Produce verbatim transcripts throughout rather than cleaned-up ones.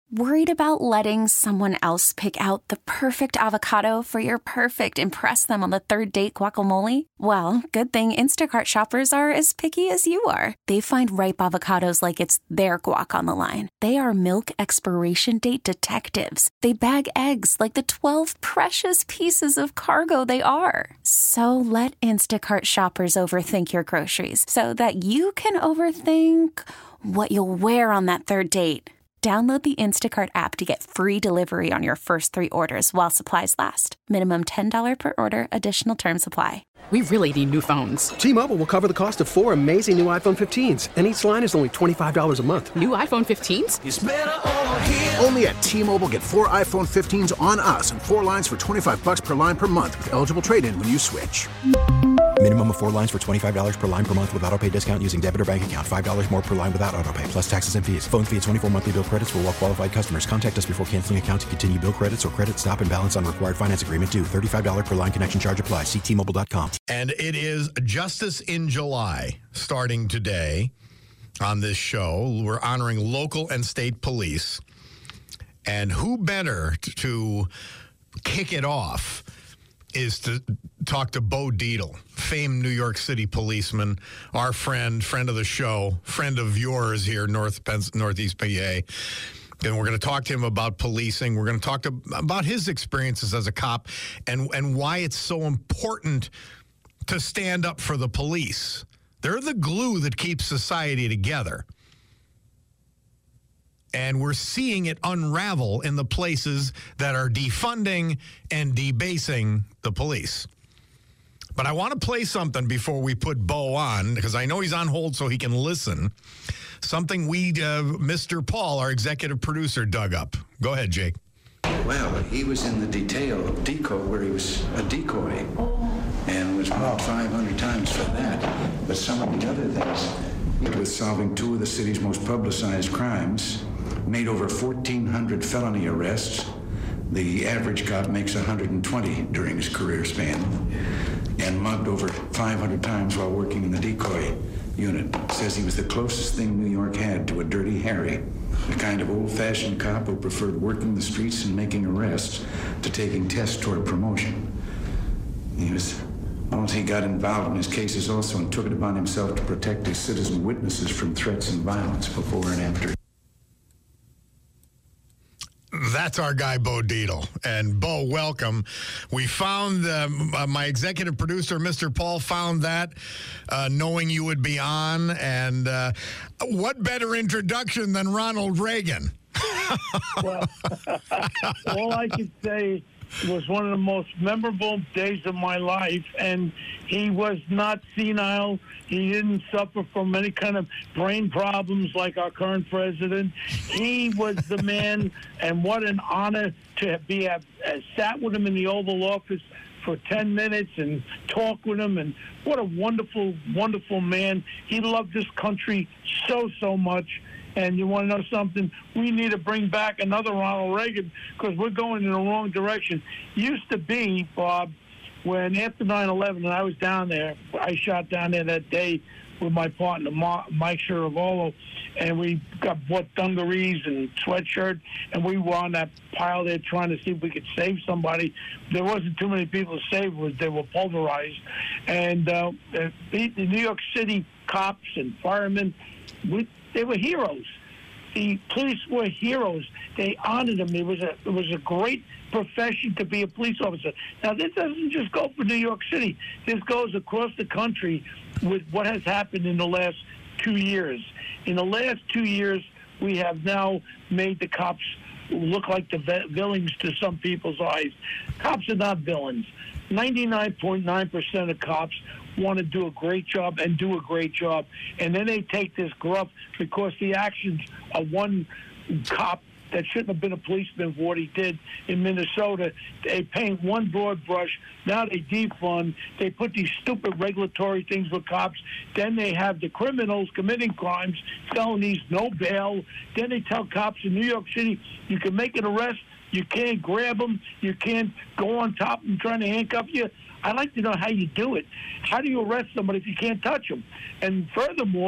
Worried about letting someone else pick out the perfect avocado for your perfect impress them on the third date guacamole? Well, good thing Instacart shoppers are as picky as you are. They find ripe avocados like it's their guac on the line. They are milk expiration date detectives. They bag eggs like the twelve precious pieces of cargo they are. So let Instacart shoppers overthink your groceries so that you can overthink what you'll wear on that third date. Download the Instacart app to get free delivery on your first three orders while supplies last. Minimum ten dollars per order. Additional terms apply. We really need new phones. T-Mobile will cover the cost of four amazing new iPhone fifteens, and each line is only twenty-five dollars a month. New iPhone fifteens? It's better over here. Only at T-Mobile, get four iPhone fifteens on us and four lines for twenty-five dollars per line per month with eligible trade-in when you switch. Minimum of four lines for twenty-five dollars per line per month with autopay discount using debit or bank account. five dollars more per line without autopay, plus taxes and fees. Phone fee at twenty-four monthly bill credits for well-qualified customers. Contact us before canceling account to continue bill credits or credit stop and balance on required finance agreement due. thirty-five dollars per line connection charge applies. See T Mobile dot com. And it is Justice in July starting today on this show. We're honoring local and state police. And who better to kick it off is to talk to Bo Dietl, famed New York City policeman, our friend, friend of the show, friend of yours here, North Penn, Northeast P A. And we're going to talk to him about policing. We're going to talk to, about his experiences as a cop and, and why it's so important to stand up for the police. They're the glue that keeps society together. And we're seeing it unravel in the places that are defunding and debasing the police. But I want to play something before we put Bo on, because I know he's on hold so he can listen. Something we, uh, Mister Paul, our executive producer, dug up. Go ahead, Jake. Well, he was in the detail of decoy, where he was a decoy, and was marked five hundred times for that. But some of the other things, with solving two of the city's most publicized crimes, made over fourteen hundred felony arrests. The average cop makes one hundred twenty during his career span, and mugged over five hundred times while working in the decoy unit. Says he was the closest thing New York had to a Dirty Harry, the kind of old-fashioned cop who preferred working the streets and making arrests to taking tests toward promotion. He was, once he got involved in his cases also and took it upon himself to protect his citizen witnesses from threats and violence before and after. That's our guy, Bo Dietl. And Bo, welcome. We found, uh, my executive producer, Mister Paul, found that, uh, knowing you would be on. And uh, what better introduction than Ronald Reagan? Well, all I can say was one of the most memorable days of my life, and he was not senile. He didn't suffer from any kind of brain problems like our current president. He was the man, and what an honor to be have, have sat with him in the Oval Office for ten minutes and talk with him, and what a wonderful, wonderful man. He loved this country so, so much. And you want to know something? We need to bring back another Ronald Reagan, because we're going in the wrong direction. Used to be, Bob, when after nine eleven, and I was down there, I shot down there that day with my partner, Mike Ciravolo, and we got bought dungarees and sweatshirt, and we were on that pile there trying to see if we could save somebody. There wasn't too many people to save. They were pulverized. And uh, the New York City cops and firemen, we They were heroes. The police were heroes. They honored them. It was a it was a great profession to be a police officer. Now, this doesn't just go for New York City. This goes across the country with what has happened in the last two years. In the last two years, we have now made the cops look like the villains to some people's eyes. Cops are not villains. ninety-nine point nine percent of cops want to do a great job and do a great job. And then they take this gruff because the actions of one cop that shouldn't have been a policeman for what he did in Minnesota. They paint one broad brush. Now they defund. They put these stupid regulatory things with cops. Then they have the criminals committing crimes, felonies, no bail. Then they tell cops in New York City, you can make an arrest. You can't grab them. You can't go on top of them trying to handcuff you. I'd like to know how you do it. How do you arrest somebody if you can't touch them? And furthermore,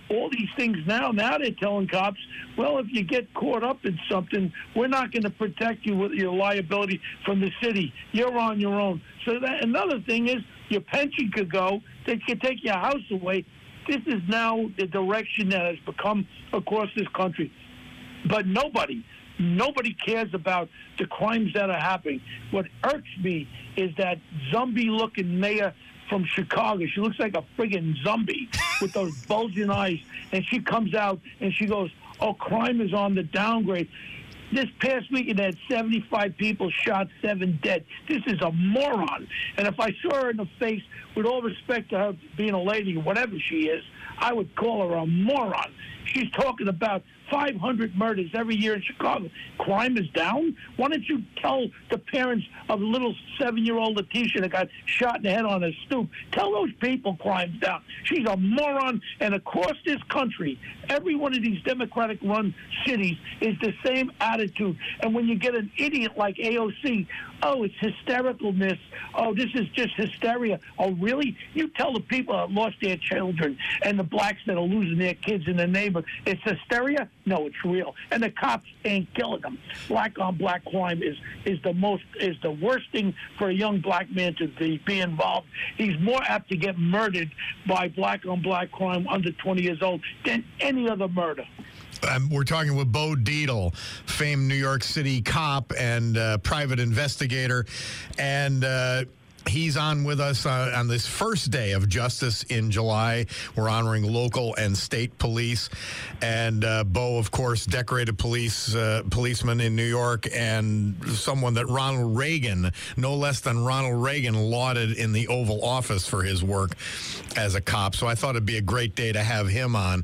all these things now. Now they're telling cops, well, if you get caught up in something, we're not going to protect you with your liability from the city. You're on your own. So that, another thing is your pension could go. They could take your house away. This is now the direction that has become across this country. But nobody, nobody cares about the crimes that are happening. What irks me is that zombie-looking mayor from Chicago. She looks like a friggin' zombie with those bulging eyes. And she comes out and she goes, oh, crime is on the downgrade. This past week, it had seventy-five people shot, seven dead. This is a moron. And if I saw her in the face, with all respect to her being a lady, whatever she is, I would call her a moron. She's talking about five hundred murders every year in Chicago. Crime is down? Why don't you tell the parents of little seven-year-old Letitia that got shot in the head on a stoop, tell those people crime's down. She's a moron, and across this country, every one of these Democratic-run cities is the same attitude. And when you get an idiot like A O C, oh, it's hystericalness. Oh, this is just hysteria. Oh, really? You tell the people that lost their children and the blacks that are losing their kids in the neighborhood, it's hysteria? No, it's real. And the cops ain't killing them. Black on black crime is, is the most is the worst thing for a young black man to be, be involved. He's more apt to get murdered by black on black crime under twenty years old than any other murder. Um, we're talking with Bo Dietl, famed New York City cop and uh, private investigator, and uh, he's on with us uh, on this first day of Justice in July. We're honoring local and state police, and uh, Bo, of course, decorated police uh, policeman in New York, and someone that Ronald Reagan, no less than Ronald Reagan, lauded in the Oval Office for his work as a cop. So I thought it'd be a great day to have him on.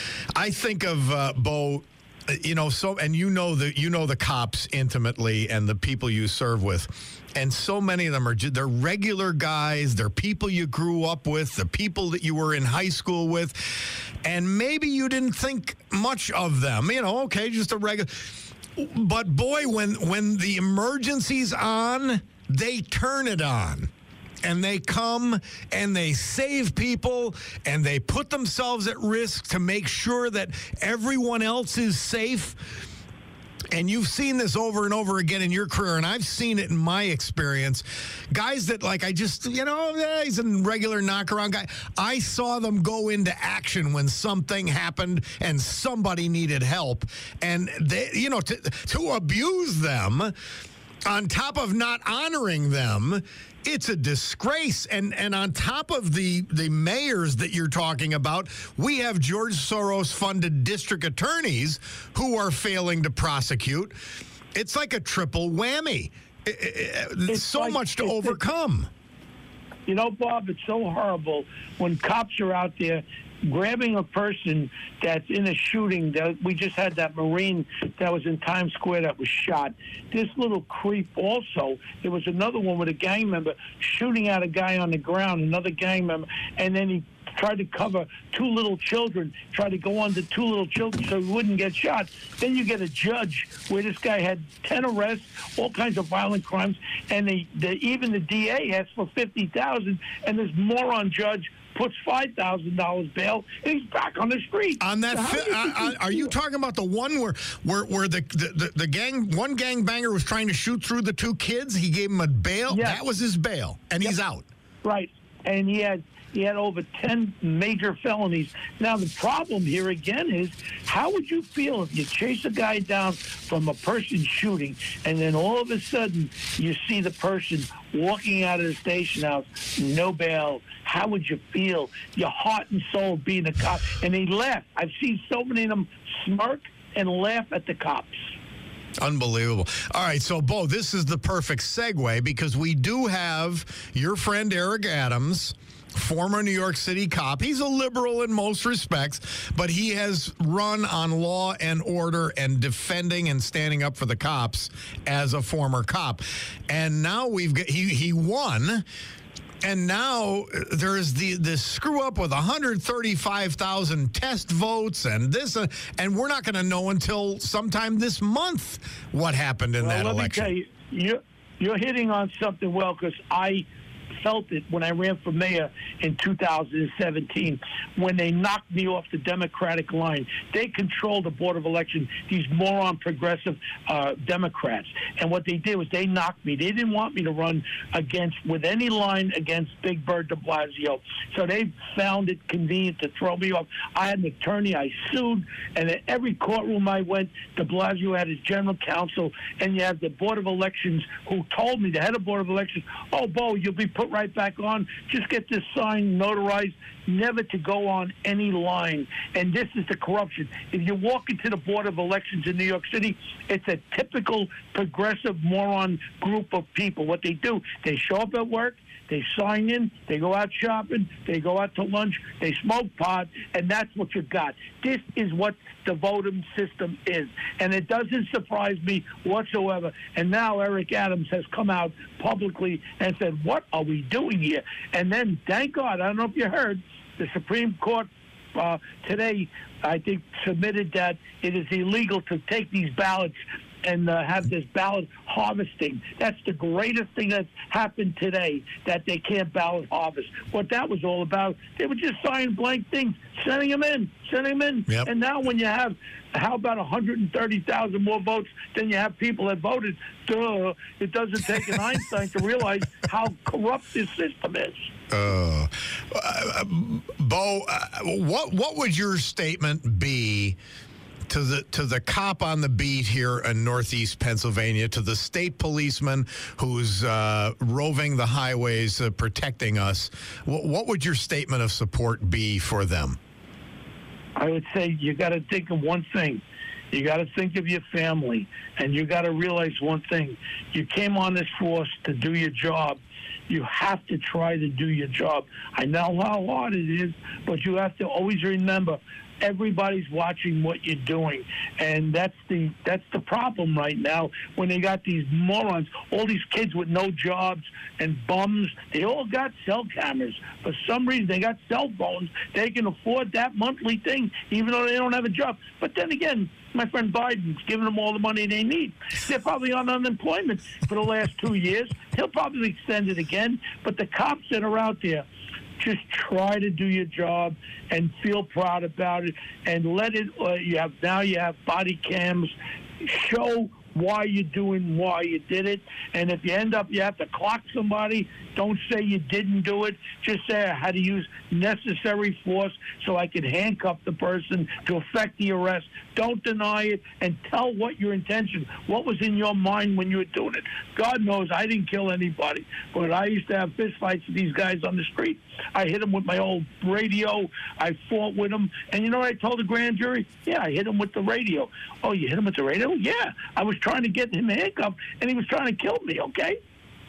I think of uh, Bo, you know, so, and you know the you know the cops intimately and the people you serve with, and so many of them are they're regular guys. They're people you grew up with, the people that you were in high school with, and maybe you didn't think much of them. You know, okay, just a regular. But boy, when when the emergency's on, they turn it on. And they come and they save people and they put themselves at risk to make sure that everyone else is safe. And you've seen this over and over again in your career, and I've seen it in my experience. Guys that, like, I just, you know, eh, he's a regular knock-around guy. I saw them go into action when something happened and somebody needed help. And, they, you know, to, to abuse them on top of not honoring them, it's a disgrace. And and on top of the, the mayors that you're talking about, we have George Soros-funded district attorneys who are failing to prosecute. It's like a triple whammy. It's so like, much to overcome. You know, Bob, it's so horrible when cops are out there grabbing a person that's in a shooting. That we just had that Marine that was in Times Square that was shot. This little creep also, there was another one with a gang member shooting at a guy on the ground, another gang member, and then he tried to cover two little children, tried to go under two little children so he wouldn't get shot. Then you get a judge where this guy had ten arrests, all kinds of violent crimes, and they, they, even the D A asked for fifty thousand dollars, and this moron judge puts five thousand dollars bail, and he's back on the street. On that, so fi- uh, are you talking about the one where where, where the, the, the gang, one gangbanger was trying to shoot through the two kids? He gave him a bail? Yes. That was his bail, and yep. he's out. Right, and he had he had over ten major felonies. Now, the problem here again is, how would you feel if you chase a guy down from a person shooting, and then all of a sudden you see the person walking out of the station house, no bail? How would you feel? Your heart and soul being a cop. And they laugh. I've seen so many of them smirk and laugh at the cops. Unbelievable. All right, so, Bo, this is the perfect segue because we do have your friend Eric Adams, former New York City cop. He's a liberal in most respects, but he has run on law and order and defending and standing up for the cops as a former cop. And now we've got, he, he won. And now there's the this screw up with one hundred thirty-five thousand test votes and this, uh, and we're not going to know until sometime this month what happened in well, that let election. Me tell you, you're, you're hitting on something well, because I felt it when I ran for mayor in two thousand seventeen, when they knocked me off the Democratic line. They control the Board of Elections, these moron progressive uh, Democrats. And what they did was they knocked me. They didn't want me to run against, with any line against Big Bird de Blasio. So they found it convenient to throw me off. I had an attorney. I sued. And in every courtroom I went, de Blasio had his general counsel. And you have the Board of Elections who told me, the head of Board of Elections, oh, Bo, you'll be put right back on. Just get this sign notarized, never to go on any line. And this is the corruption. If you walk into the Board of Elections in New York City, it's a typical progressive moron group of people. What they do, they show up at work, they sign in, they go out shopping, they go out to lunch, they smoke pot, and that's what you got. This is what the voting system is. And it doesn't surprise me whatsoever. And now Eric Adams has come out publicly and said, what are we doing here? And then, thank God, I don't know if you heard, the Supreme Court uh, today, I think, submitted that it is illegal to take these ballots and uh, have this ballot harvesting. That's the greatest thing that's happened today, that they can't ballot harvest. What that was all about, they were just signing blank things, sending them in, sending them in. Yep. And now when you have, how about one hundred thirty thousand more votes than you have people that voted? Duh, it doesn't take an Einstein to realize how corrupt this system is. Uh, uh, Bo, uh, what what would your statement be to the to the cop on the beat here in Northeast Pennsylvania, to the state policeman who's uh, roving the highways, uh, protecting us? What, what would your statement of support be for them? I would say you got to think of one thing. You got to think of your family, and you got to realize one thing. You came on this force to do your job. You have to try to do your job. I know how hard it is, but you have to always remember everybody's watching what you're doing, and that's the that's the problem right now. When they got these morons, all these kids with no jobs and bums, they all got cell cameras. For some reason, they got cell phones. They can afford that monthly thing, even though they don't have a job. But then again, my friend Biden's giving them all the money they need. They're probably on unemployment for the last two years. He'll probably extend it again. But the cops that are out there, just try to do your job and feel proud about it, and let it. Uh, you have now. You have body cams. Show why you're doing, why you did it, and if you end up, you have to clock somebody. Don't say you didn't do it. Just say I had to use necessary force so I could handcuff the person to effect the arrest. Don't deny it, and tell what your intention, what was in your mind when you were doing it. God knows I didn't kill anybody, but I used to have fist fights with these guys on the street. I hit them with my old radio. I fought with them. And you know what I told the grand jury? Yeah, I hit him with the radio. Oh, you hit him with the radio? Yeah. I was trying to get him handcuffed, and he was trying to kill me, okay?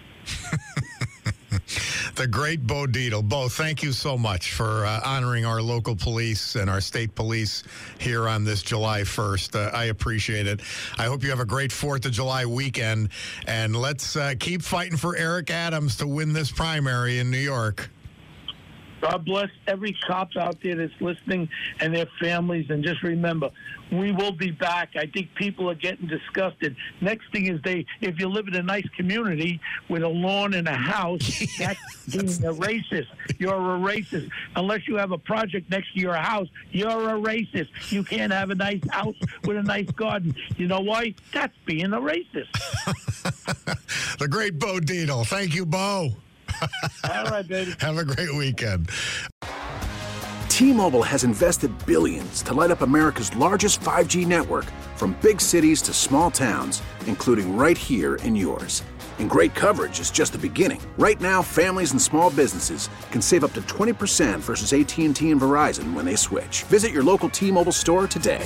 The great Bo Dietl. Bo, thank you so much for uh, honoring our local police and our state police here on this July first. Uh, I appreciate it. I hope you have a great fourth of July weekend, and let's uh, keep fighting for Eric Adams to win this primary in New York. God bless every cop out there that's listening and their families. And just remember, we will be back. I think people are getting disgusted. Next thing is they, if you live in a nice community with a lawn and a house, that's being a racist. You're a racist. Unless you have a project next to your house, you're a racist. You can't have a nice house with a nice garden. You know why? That's being a racist. The great Bo Dietl. Thank you, Bo. All right, baby. Have a great weekend. T-Mobile has invested billions to light up America's largest five G network, from big cities to small towns, including right here in yours. And great coverage is just the beginning. Right now, families and small businesses can save up to twenty percent versus A T and T and Verizon when they switch. Visit your local T-Mobile store today.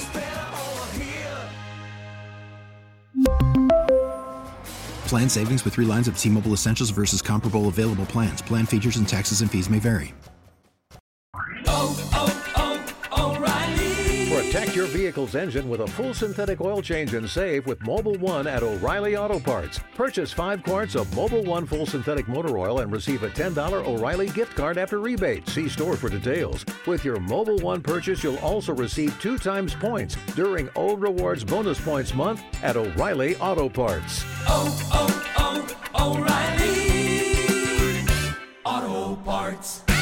Plan savings with three lines of T-Mobile Essentials versus comparable available plans. Plan features and taxes and fees may vary. Oh, oh, oh, O'Reilly. Protect your vehicle's engine with a full synthetic oil change and save with Mobil one at O'Reilly Auto Parts. Purchase five quarts of Mobil one full synthetic motor oil and receive a ten dollars O'Reilly gift card after rebate. See store for details. With your Mobil one purchase, you'll also receive two times points during O Rewards Bonus Points Month at O'Reilly Auto Parts. Oh, oh, oh, O'Reilly Parts.